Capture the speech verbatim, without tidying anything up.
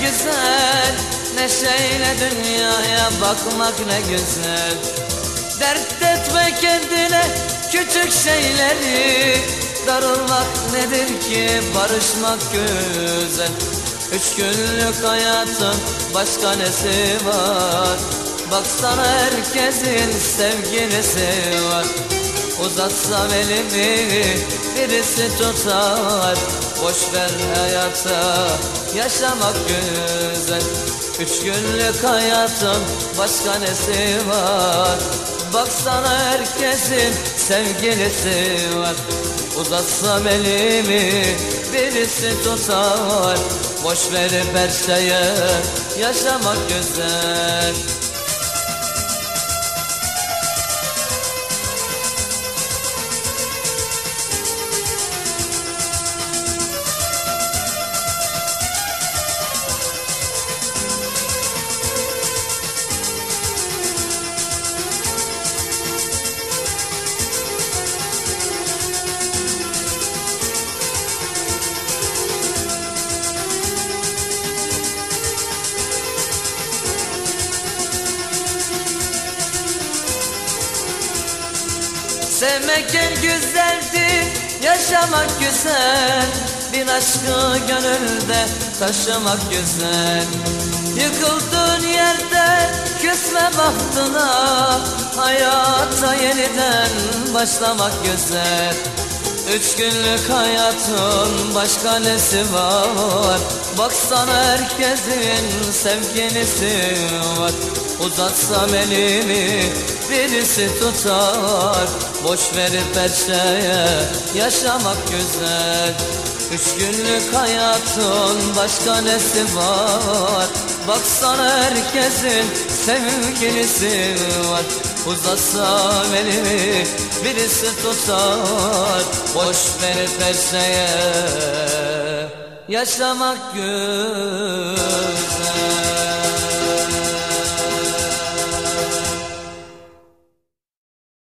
güzel, neşeyle dünyaya bakmak ne güzel. Dert etme kendine küçük şeyleri, darılmak nedir ki barışmak güzel. Üç günlük hayatın başka nesi var? Baksana herkesin sevgilisi var. Uzatsam elimi birisi tutar. Boş ver hayata, yaşamak güzel. Üç günlük hayatın başka nesi var? Baksana herkesin sevgilisi var. Uzatsam elimi birisi tutar. Boş verip her şeye yaşamak güzel. Sevmek en güzeldir, yaşamak güzel. Bir aşkı gönülde taşımak güzel. Yıkıldığın yerde küsme bahtına, hayata yeniden başlamak güzel. Üç günlük hayatın başka nesi var? Baksana herkesin sevgilisi var. Uzatsam elimi birisi tutar. Boş verip her şeye yaşamak güzel. Üç günlük hayatın başka nesi var? Baksana herkesin sevgilisi var. Uzatsam elimi birisi tutar. Boş verip her şeye yaşamak güzel.